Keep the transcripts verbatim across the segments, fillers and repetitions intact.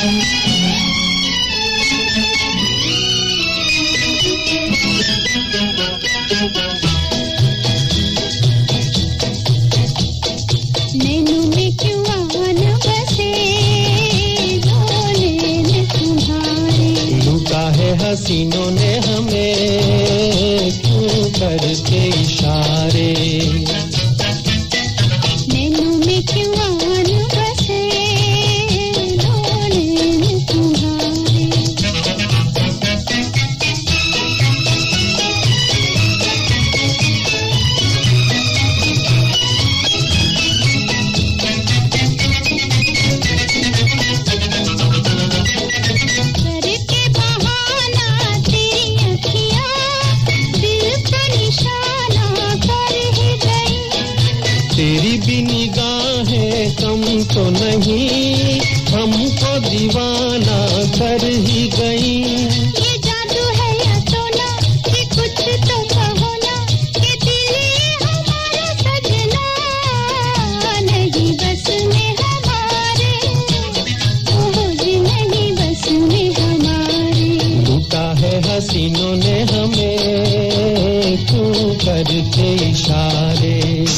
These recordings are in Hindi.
नैनों में क्यों आन बसे दो नैन तुम्हारे, लूटा है हसीनों ने हमें क्यों करके इशारे। नैनों में क्यों आन बसे दो नैन तुम्हारे। करके बहाना तेरी अखियाँ दिल को निशाना कर ही गई। तेरी भी निगाहें कम तो नहीं हमको दीवाना कर ही गई। ये जादू है या सोना कि कुछ तो कहो ना कि दिल ये हमारा सजना नहीं बस में हमारे, ओह जी नहीं बस में हमारे। लूटा है हसीनों ने हमें क्यों करके इशारे।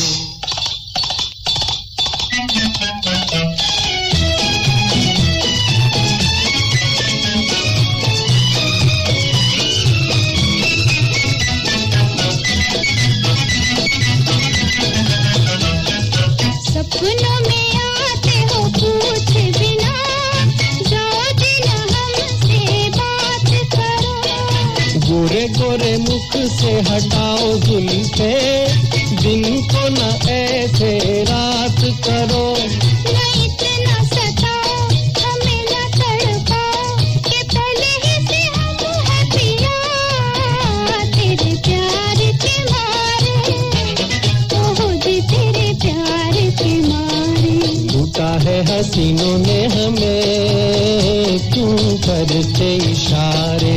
सपनों में आते हो पूछे बिना, जाओ जी ना हमसे बात करो। गोरे गोरे मुख से हटाओ जुल्फे, दिन को न ऐसे रात करो। न इतना सताओ हमें न तड़पाओ कि पहले ही से हम हैं पिया तेरे प्यार के मारे, ओह जी तेरे प्यार के मारे। लूटा है हसीनों ने हमें क्यों करके इशारे।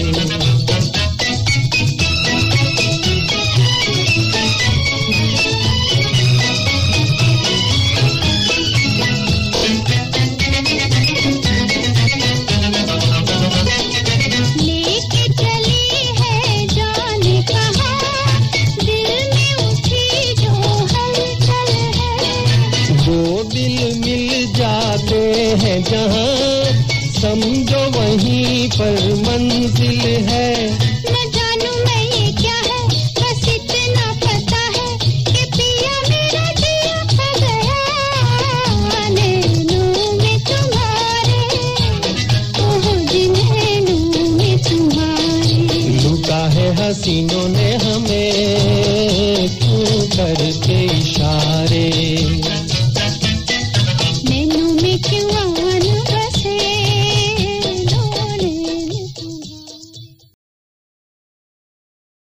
लेके चली है जाने कहाँ, दिल में उठी जो हलचल है। दो दिल मिल जाते हैं जहाँ समझो वहीं पर मंजिल है। न जानू मैं ये क्या है, बस इतना पता है कि पिया मेरा दिया खो गया नैनों में तुम्हारे, ओह जी नैनों में तुम्हारे। लूटा है हसीनों